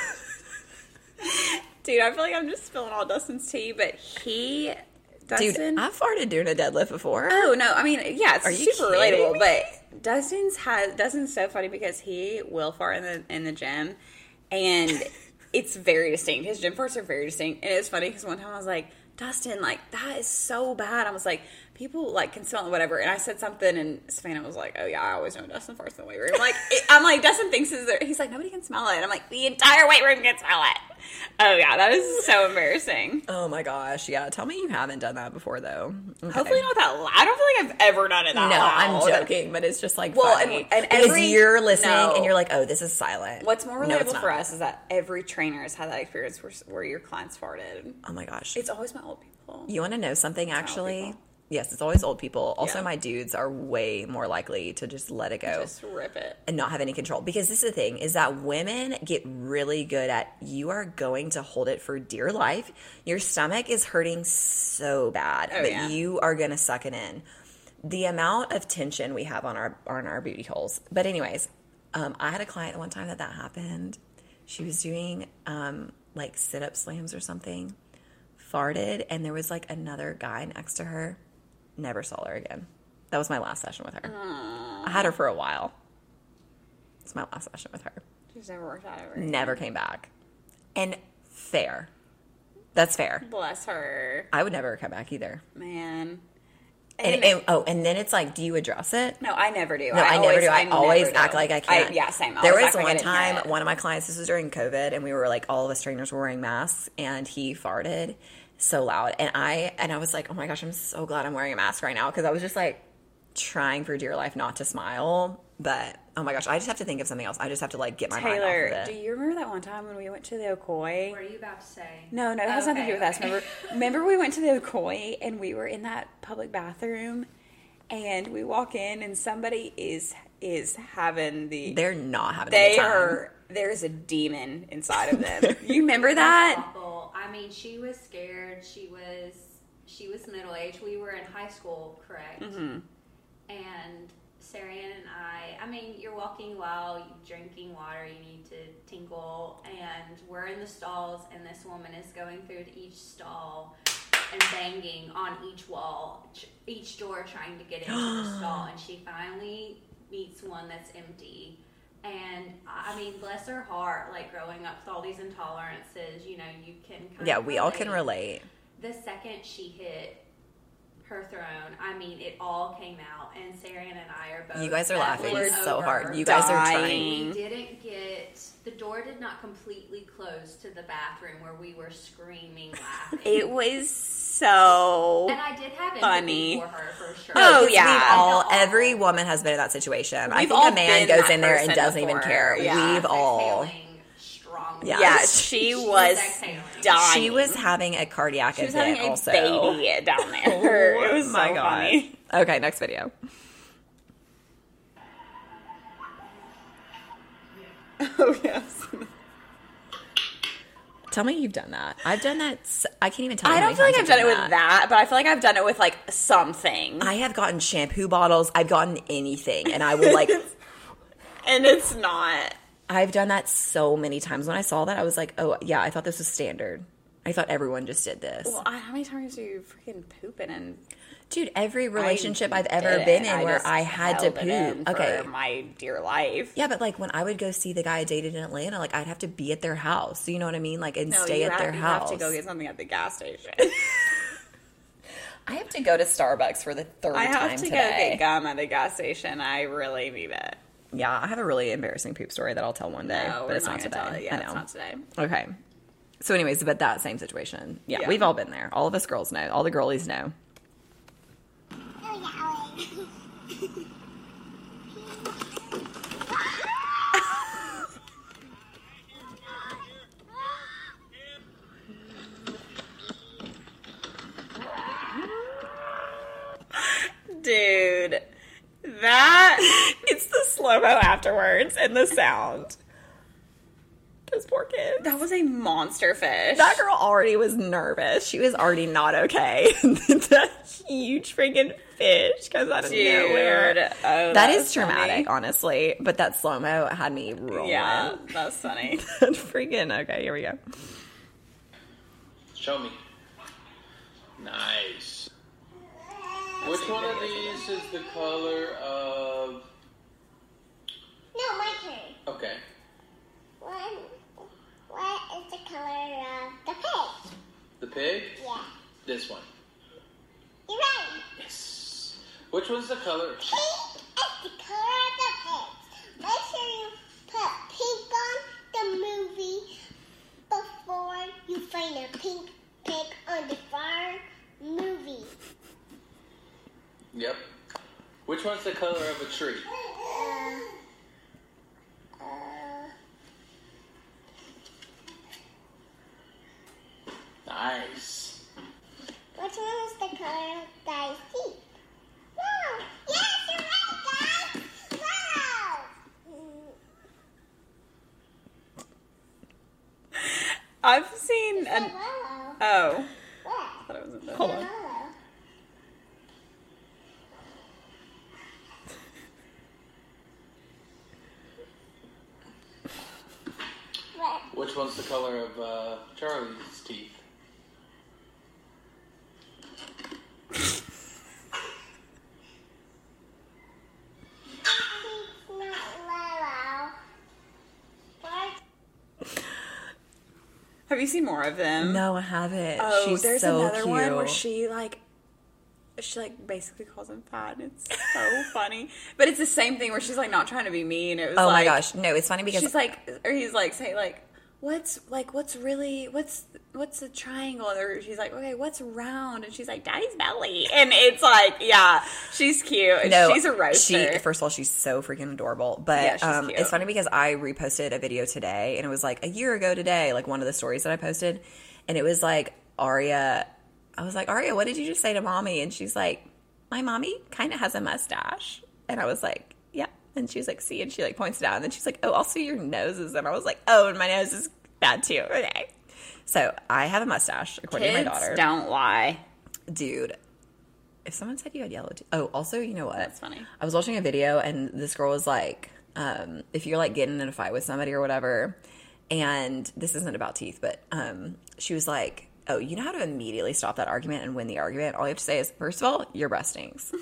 Speaker 2: Dude, I feel like I'm just spilling all Dustin's tea, but Dustin...
Speaker 1: Dude, I've farted doing a deadlift before.
Speaker 2: Oh, no, I mean, yeah, it's super relatable,
Speaker 1: me?
Speaker 2: but Dustin's so funny because he will fart in the gym, and it's very distinct. His gym farts are very distinct, and it's funny because one time I was like, Dustin, like, that is so bad. I was like, people, like, can smell it, whatever. And I said something, and Savannah was like, oh, yeah, I always know Dustin farts in the weight room. I'm like, Dustin thinks he's like, nobody can smell it. I'm like, the entire weight room can smell it. Oh, yeah, that is so embarrassing.
Speaker 1: Oh, my gosh. Yeah, tell me you haven't done that before, though. Okay.
Speaker 2: Hopefully not that loud. I don't feel like I've ever done it that loud.
Speaker 1: No, I'm joking, but it's just, like, funny. And because you're listening, and you're like, oh, this is silent.
Speaker 2: What's more relatable for us is that every trainer has had that experience where your clients farted.
Speaker 1: Oh, my gosh.
Speaker 2: It's always my old people.
Speaker 1: You want to know something, actually? Yes, it's always old people. Also,
Speaker 2: Yeah.
Speaker 1: my dudes are way more likely to just let it go.
Speaker 2: Just rip it.
Speaker 1: And not have any control. Because this is the thing, is that women get really good at, you are going to hold it for dear life. Your stomach is hurting so bad, but you are going to suck it in. The amount of tension we have on our booty holes. But anyways, I had a client one time that happened. She was doing like sit-up slams or something, farted, and there was like another guy next to her. Never saw her again. That was my last session with her. I had her for a while. It's my last session with her.
Speaker 2: She's never worked out ever.
Speaker 1: Never came back. And fair. That's fair.
Speaker 2: Bless her.
Speaker 1: I would never come back either.
Speaker 2: Man.
Speaker 1: And then it's like, do you address it?
Speaker 2: No, I never do.
Speaker 1: No, I never do. I always
Speaker 2: never
Speaker 1: act
Speaker 2: do.
Speaker 1: like I can't.
Speaker 2: Yeah, same. I
Speaker 1: There
Speaker 2: always
Speaker 1: was
Speaker 2: act like I
Speaker 1: one
Speaker 2: didn't hear
Speaker 1: time,
Speaker 2: it.
Speaker 1: one of my clients, this was during COVID, and we were like, all of us trainers were wearing masks, and he farted so loud. And I was like, oh my gosh, I'm so glad I'm wearing a mask right now, because I was just like trying for dear life not to smile. But oh my gosh, I just have to think of something else. I just have to like get my mind off
Speaker 2: Taylor,
Speaker 1: of it.
Speaker 2: do you remember that one time when we went to the Ocoee?
Speaker 3: What are you about to say?
Speaker 2: No, it has nothing to do with us. Remember we went to the Ocoee and we were in that public bathroom and we walk in and somebody is having the...
Speaker 1: They're not having a good time.
Speaker 2: There's a demon inside of them. You remember that?
Speaker 3: Awful. I mean, she was scared. She was middle-aged. We were in high school, correct?
Speaker 2: Mm-hmm.
Speaker 3: And Sarah Ann and I mean, you're walking while you're drinking water, you need to tinkle, and we're in the stalls, and this woman is going through to each stall and banging on each wall, each door, trying to get into the stall, and she finally meets one that's empty. And I mean, bless her heart, like growing up with all these intolerances, you know, you can kind of
Speaker 1: we all can relate.
Speaker 3: The second she hit her throne, I mean, it all came out, and Sarah Ann and I are both...
Speaker 1: You guys are laughing
Speaker 3: battling
Speaker 1: so
Speaker 3: over
Speaker 1: hard. You guys are
Speaker 2: dying.
Speaker 1: trying.
Speaker 3: We didn't get... The door did not completely close to the bathroom where we were screaming, laughing.
Speaker 2: It was so
Speaker 3: And I did have
Speaker 2: funny.
Speaker 3: empathy for her, for sure.
Speaker 2: Oh,
Speaker 1: Because
Speaker 2: yeah.
Speaker 1: every woman has been in that situation. I
Speaker 2: We've
Speaker 1: think
Speaker 2: all
Speaker 1: a man
Speaker 2: been
Speaker 1: goes
Speaker 2: that
Speaker 1: in there and
Speaker 2: person
Speaker 1: doesn't even
Speaker 2: before.
Speaker 1: care.
Speaker 2: Yeah.
Speaker 1: We've all...
Speaker 3: Exhaling strongly.
Speaker 1: Yeah.
Speaker 2: Yeah, she was
Speaker 3: exhaling.
Speaker 2: dying.
Speaker 1: She was having a cardiac
Speaker 2: She was
Speaker 1: event
Speaker 2: having a
Speaker 1: also.
Speaker 2: baby down there. It was so funny.
Speaker 1: Okay, next video.
Speaker 2: Oh, yes.
Speaker 1: Tell me you've done that. I've done that. I can't even tell you
Speaker 2: I
Speaker 1: how
Speaker 2: don't
Speaker 1: many
Speaker 2: feel like
Speaker 1: times
Speaker 2: I've done it with that, but I feel like I've done it with, like, something.
Speaker 1: I have gotten shampoo bottles. I've gotten anything. And I will, like...
Speaker 2: And it's not.
Speaker 1: I've done that so many times. When I saw that, I was like, oh, yeah, I thought this was standard. I thought everyone just did this.
Speaker 2: Well, how many times do you freaking poop in? And
Speaker 1: Dude, every relationship I've ever
Speaker 2: didn't.
Speaker 1: been in where
Speaker 2: just
Speaker 1: I had to
Speaker 2: held it in
Speaker 1: poop.
Speaker 2: for
Speaker 1: Okay.
Speaker 2: my dear life.
Speaker 1: Yeah, but like when I would go see the guy I dated in Atlanta, like I'd have to be at their house. You know what I mean? Like and stay at their house.
Speaker 2: You have to go get something at the gas station.
Speaker 1: I have to go to Starbucks for the third
Speaker 2: I
Speaker 1: time
Speaker 2: have to
Speaker 1: today.
Speaker 2: go get gum at the gas station. I really need it.
Speaker 1: Yeah, I have a really embarrassing poop story that I'll tell one day,
Speaker 2: No,
Speaker 1: but
Speaker 2: we're
Speaker 1: it's not
Speaker 2: gonna
Speaker 1: today.
Speaker 2: tell it. Yeah,
Speaker 1: I know.
Speaker 2: it's not today.
Speaker 1: Okay. So, anyways, but that same situation. Yeah,
Speaker 2: Yeah.
Speaker 1: we've all been there. All of us girls know. All the girlies know.
Speaker 2: Dude, that it's the slow-mo afterwards and the sound.
Speaker 1: Those poor kids.
Speaker 2: That was a monster fish.
Speaker 1: That girl already was nervous. She was already not okay. That huge freaking fish comes out of nowhere.
Speaker 2: Oh,
Speaker 1: That is
Speaker 2: was
Speaker 1: traumatic,
Speaker 2: funny.
Speaker 1: honestly. But that slow mo had me rolling.
Speaker 2: Yeah, that's funny.
Speaker 1: Freaking okay. Here we go.
Speaker 4: Show me. Nice. Which one of these is the color of...
Speaker 5: No, my turn.
Speaker 4: Okay.
Speaker 5: What is the color of the pig?
Speaker 4: The pig?
Speaker 5: Yeah.
Speaker 4: This one.
Speaker 5: You're right.
Speaker 4: Yes. Which one's the color?
Speaker 5: Pink is the color of the pig. Make sure you put pink on the movie before you find a pink pig on the far movie.
Speaker 4: Yep. Which one's the color of a tree? Nice.
Speaker 5: Which one is the color that I see?
Speaker 2: I've seen an.
Speaker 5: Hello.
Speaker 2: Oh.
Speaker 5: What?
Speaker 2: I thought it was in the.
Speaker 1: Hold on.
Speaker 5: Hello. What?
Speaker 4: Which one's the color of Charlie's teeth?
Speaker 5: It's not Lilo. What?
Speaker 2: Have you seen more of them?
Speaker 1: No, I haven't.
Speaker 2: Oh,
Speaker 1: She's
Speaker 2: there's
Speaker 1: so
Speaker 2: another
Speaker 1: cute.
Speaker 2: one where she basically calls him fat, and it's so funny. But it's the same thing where she's like not trying to be mean. It was
Speaker 1: Oh
Speaker 2: like,
Speaker 1: my gosh, no, it's funny because
Speaker 2: she's like, or he's like, say like, what's the triangle? Or she's like, okay, what's round? And she's like, Daddy's belly. And it's like, yeah, she's cute. And
Speaker 1: no,
Speaker 2: she's a roaster.
Speaker 1: First of all, she's so freaking adorable. But
Speaker 2: Yeah, she's cute.
Speaker 1: it's funny because I reposted a video today, and it was like a year ago today, like one of the stories that I posted, and it was like Aria. I was like, Aria, what did you just say to mommy? And she's like, my mommy kind of has a mustache. And I was like, yeah. And she was like, see, and she like points it out, and then she's like, oh, also your noses. And I was like, oh, and my nose is bad too. Okay. So I have a mustache, according to my daughter.
Speaker 2: Don't lie.
Speaker 1: Dude, if someone said you had yellow teeth. Oh, also, you know what?
Speaker 2: That's funny.
Speaker 1: I was watching a video, and this girl was like, if you're like getting in a fight with somebody or whatever, and this isn't about teeth, but she was like, oh, you know how to immediately stop that argument and win the argument? All you have to say is, first of all, your breast stinks.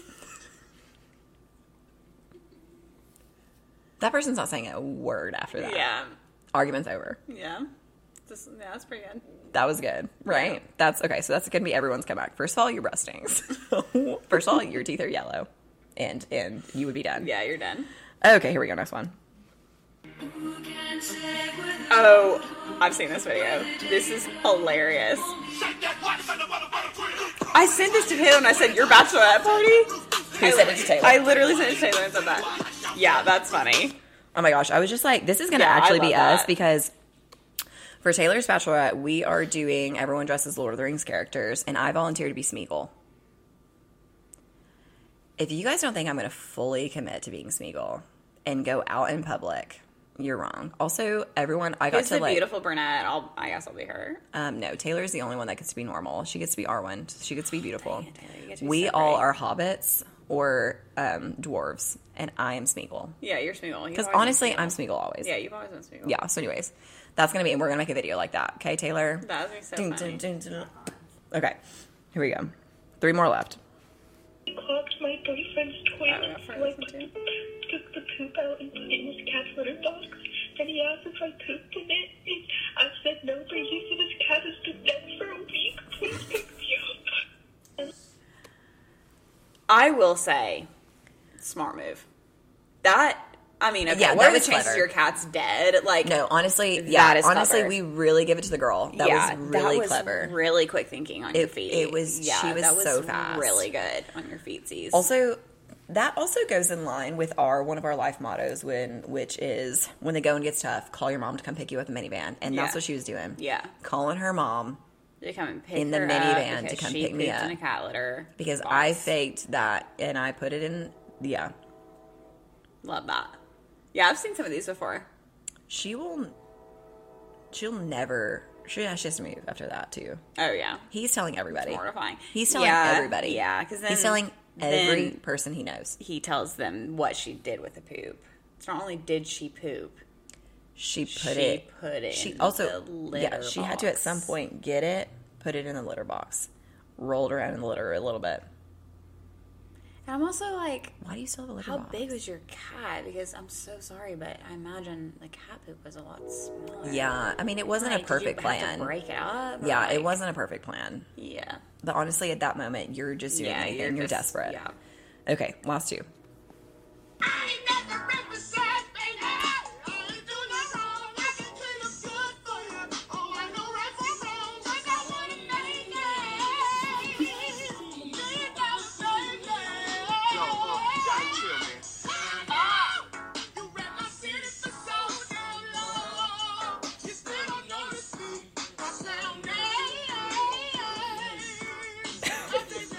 Speaker 1: That person's not saying a word after that.
Speaker 2: Yeah.
Speaker 1: Argument's over.
Speaker 2: Yeah. That's pretty good.
Speaker 1: That was good, right?
Speaker 2: Yeah.
Speaker 1: That's okay. So that's going to be everyone's comeback. First of all, your breast stings. First of all, your teeth are yellow, and you would be done.
Speaker 2: Yeah, you're done.
Speaker 1: Okay, here we go. Next one.
Speaker 2: Oh, I've seen this video. This is hilarious. I sent this to Taylor and I said, your bachelorette party?
Speaker 1: Who sent it to Taylor?
Speaker 2: I literally sent it to Taylor and said that. Yeah, that's funny.
Speaker 1: Oh my gosh, I was just like, this is going to
Speaker 2: Yeah, I
Speaker 1: actually be
Speaker 2: love
Speaker 1: us
Speaker 2: that.
Speaker 1: because for Taylor's bachelorette, we are doing everyone dresses Lord of the Rings characters, and I volunteered to be Smeagol. If you guys don't think I'm going to fully commit to being Smeagol and go out in public, you're wrong. Also, everyone, I got
Speaker 2: Who's
Speaker 1: to
Speaker 2: the
Speaker 1: like
Speaker 2: beautiful brunette? I guess I'll be her.
Speaker 1: no, Taylor's the only one that gets to be normal. She gets to be Arwen. She gets to be beautiful.
Speaker 2: Dang it, Taylor, you get to be
Speaker 1: We
Speaker 2: so
Speaker 1: all
Speaker 2: great.
Speaker 1: are hobbits or dwarves, and I am Smeagol.
Speaker 2: Yeah, you're Smeagol. You've
Speaker 1: Because
Speaker 2: always been
Speaker 1: honestly,
Speaker 2: Smeagol.
Speaker 1: I'm Smeagol always.
Speaker 2: Yeah, you've always been Smeagol.
Speaker 1: Yeah, so anyways, that's going to be, and we're going to make a video like that. Okay, Taylor?
Speaker 2: That would be so
Speaker 1: Dun,
Speaker 2: funny.
Speaker 1: dun, dun, dun. Okay, here we go. 3 more left.
Speaker 6: Clogged my boyfriend's toilet,
Speaker 2: Oh,
Speaker 6: so
Speaker 2: yeah,
Speaker 6: I took the poop out and put it in his cat's litter box. And he asked if I pooped in it, and I said no, but he said his cat has been dead for a week. Please pick me up.
Speaker 2: I will say, smart move. That, I mean, okay,
Speaker 1: Yeah,
Speaker 2: what
Speaker 1: that
Speaker 2: are the
Speaker 1: was
Speaker 2: chances
Speaker 1: clever.
Speaker 2: your cat's dead? Like,
Speaker 1: No, honestly, yeah,
Speaker 2: That is
Speaker 1: honestly,
Speaker 2: clever.
Speaker 1: we really give it to the girl. That
Speaker 2: yeah,
Speaker 1: was really
Speaker 2: that was
Speaker 1: clever.
Speaker 2: really quick thinking on your feet.
Speaker 1: it was-
Speaker 2: yeah,
Speaker 1: she was
Speaker 2: that was
Speaker 1: so fast.
Speaker 2: really good on your feetsies.
Speaker 1: Also, that also goes in line with one of our life mottos, which is when the going gets tough, call your mom to come pick you up in the minivan, and that's
Speaker 2: Yeah.
Speaker 1: what she was doing.
Speaker 2: Yeah.
Speaker 1: Calling her mom
Speaker 2: They come and pick
Speaker 1: in the
Speaker 2: her
Speaker 1: minivan
Speaker 2: up
Speaker 1: to
Speaker 2: because
Speaker 1: come
Speaker 2: she
Speaker 1: pick me
Speaker 2: pooped
Speaker 1: up.
Speaker 2: in a cat litter
Speaker 1: because
Speaker 2: box.
Speaker 1: I faked that and I put it in. Yeah,
Speaker 2: Love that. Yeah, I've seen some of these before.
Speaker 1: she'll never. She has to move after that too.
Speaker 2: Oh yeah,
Speaker 1: He's telling everybody.
Speaker 2: mortifying.
Speaker 1: He's telling
Speaker 2: Yeah,
Speaker 1: everybody.
Speaker 2: Yeah, because
Speaker 1: he's telling every
Speaker 2: then
Speaker 1: person he knows.
Speaker 2: he tells them what she did with the poop. So not only did she poop,
Speaker 1: She
Speaker 2: she put it
Speaker 1: She
Speaker 2: in
Speaker 1: also
Speaker 2: the litter
Speaker 1: she had to at some
Speaker 2: box.
Speaker 1: point get it, put it in the litter box, rolled around in the litter a little bit.
Speaker 2: And I'm also like,
Speaker 1: Why do you still have a litter
Speaker 2: how
Speaker 1: box?
Speaker 2: big was your cat? Because I'm so sorry, but I imagine the cat poop was a lot smaller.
Speaker 1: Yeah, I mean it wasn't
Speaker 2: Like,
Speaker 1: a perfect
Speaker 2: did you have
Speaker 1: plan.
Speaker 2: to break it up? Or,
Speaker 1: Yeah, it
Speaker 2: like-
Speaker 1: wasn't a perfect plan.
Speaker 2: Yeah.
Speaker 1: But honestly, at that moment, you're just doing
Speaker 2: Yeah,
Speaker 1: anything. You're
Speaker 2: just-
Speaker 1: desperate.
Speaker 2: Yeah.
Speaker 1: Okay, last 2.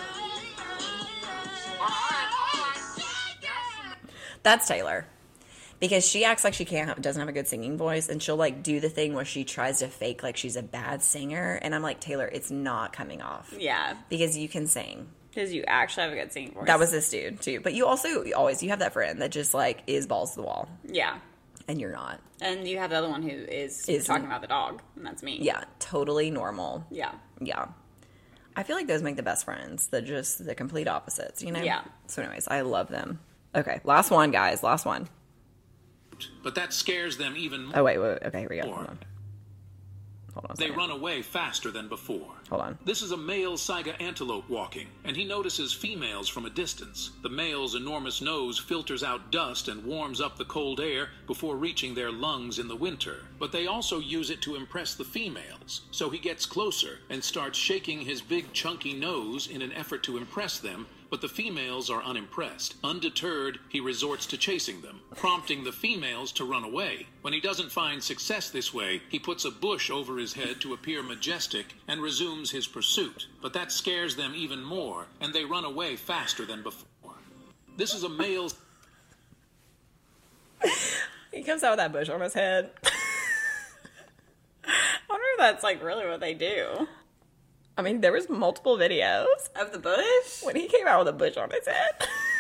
Speaker 1: That's Taylor. Because she acts like she doesn't have a good singing voice, and she'll like do the thing where she tries to fake like she's a bad singer, and I'm like, Taylor, it's not coming off.
Speaker 2: Yeah.
Speaker 1: Because you can sing.
Speaker 2: Because you actually have a good singing voice.
Speaker 1: That was this dude too. But you also you have that friend that just like is balls to the wall.
Speaker 2: Yeah.
Speaker 1: And you're not.
Speaker 2: And you have the other one who is talking about the dog, and that's me.
Speaker 1: Yeah, totally normal.
Speaker 2: Yeah.
Speaker 1: Yeah. I feel like those make the best friends. They're just the complete opposites, you know?
Speaker 2: Yeah.
Speaker 1: So anyways, I love them. Okay, last one, guys. Last one.
Speaker 7: But that scares them even more.
Speaker 1: Oh, wait. Okay, here we go. Hold on.
Speaker 7: They run away faster than before.
Speaker 1: Hold on.
Speaker 7: This is a male saiga antelope walking, and he notices females from a distance. The male's enormous nose filters out dust and warms up the cold air before reaching their lungs in the winter. But they also use it to impress the females. So he gets closer and starts shaking his big chunky nose in an effort to impress them, but the females are unimpressed. Undeterred, he resorts to chasing them, prompting the females to run away. When he doesn't find success this way, he puts a bush over his head to appear majestic and resumes his pursuit. But that scares them even more, and they run away faster than before. This is a male...
Speaker 1: He comes out with that bush on his head.
Speaker 2: I wonder if that's like really what they do.
Speaker 1: I mean, there was multiple videos
Speaker 2: Of the bush?
Speaker 1: when he came out with a bush on his head.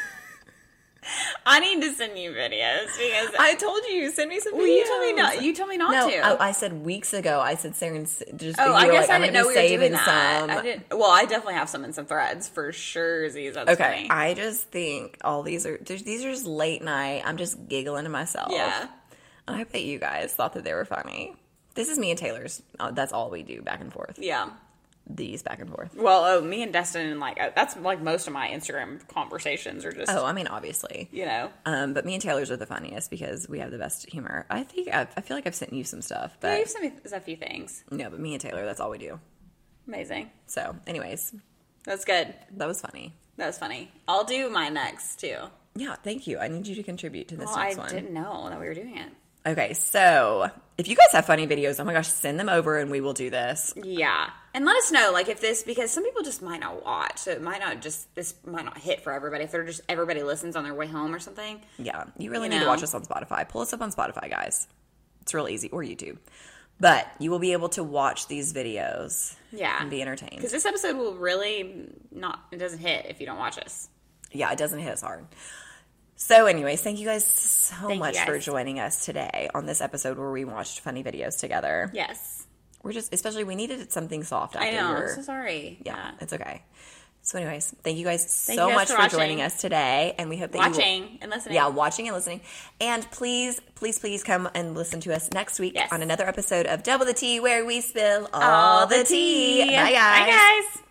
Speaker 2: I need to send you videos because
Speaker 1: I told you, send me some videos.
Speaker 2: well, you told me not
Speaker 1: No,
Speaker 2: to.
Speaker 1: I said weeks ago. I said, Sarah, just
Speaker 2: Oh,
Speaker 1: you
Speaker 2: I
Speaker 1: were
Speaker 2: guess
Speaker 1: like,
Speaker 2: I
Speaker 1: I'm
Speaker 2: didn't
Speaker 1: gonna
Speaker 2: know
Speaker 1: be
Speaker 2: we were doing
Speaker 1: saving
Speaker 2: that.
Speaker 1: some.
Speaker 2: I didn't. Well, I definitely have some in some threads for sure. That's
Speaker 1: Okay,
Speaker 2: funny.
Speaker 1: I just think all these are just late night. I'm just giggling to myself.
Speaker 2: Yeah.
Speaker 1: And I bet you guys thought that they were funny. This is me and Taylor's. That's all we do, back and forth.
Speaker 2: Yeah.
Speaker 1: These back and forth.
Speaker 2: Well, me and Destin, like that's like most of my Instagram conversations are just.
Speaker 1: Oh, I mean, obviously.
Speaker 2: You know.
Speaker 1: But me and Taylor's are the funniest because we have the best humor. I feel like I've sent you some stuff,
Speaker 2: Yeah,
Speaker 1: but
Speaker 2: you've sent me a few things.
Speaker 1: no, but me and Taylor, that's all we do.
Speaker 2: Amazing.
Speaker 1: So, anyways,
Speaker 2: That's good.
Speaker 1: that was funny.
Speaker 2: That was funny. I'll do mine next too.
Speaker 1: Yeah, thank you. I need you to contribute to this
Speaker 2: Well,
Speaker 1: next
Speaker 2: I
Speaker 1: one.
Speaker 2: didn't know that we were doing it.
Speaker 1: Okay, so if you guys have funny videos, oh my gosh, send them over and we will do this.
Speaker 2: Yeah. And let us know, like, if this, because some people just might not watch, so it might not just, this might not hit for everybody. If they're just, everybody listens on their way home or something.
Speaker 1: Yeah, you really
Speaker 2: You
Speaker 1: need to
Speaker 2: know.
Speaker 1: watch us on Spotify. Pull us up on Spotify, guys. It's real easy, or YouTube. But you will be able to watch these videos
Speaker 2: Yeah.
Speaker 1: and be entertained.
Speaker 2: Because this episode will really not, it doesn't hit if you don't watch us.
Speaker 1: Yeah, it doesn't hit us hard. So anyways, thank you guys so
Speaker 2: Thank you
Speaker 1: much
Speaker 2: guys.
Speaker 1: for joining us today on this episode where we watched funny videos together.
Speaker 2: Yes.
Speaker 1: We're just, especially we needed something soft after
Speaker 2: I know.
Speaker 1: your-
Speaker 2: I'm so sorry.
Speaker 1: Yeah, it's okay. So anyways, thank you guys
Speaker 2: Thank
Speaker 1: so
Speaker 2: you guys
Speaker 1: much
Speaker 2: for
Speaker 1: for joining
Speaker 2: watching.
Speaker 1: us today. And we hope that you will,
Speaker 2: Watching and listening.
Speaker 1: yeah, watching and listening. And please, please, please come and listen to us next week
Speaker 2: Yes.
Speaker 1: on another episode of Double the Tea, where we spill all the tea. Bye, guys.
Speaker 2: Bye, guys.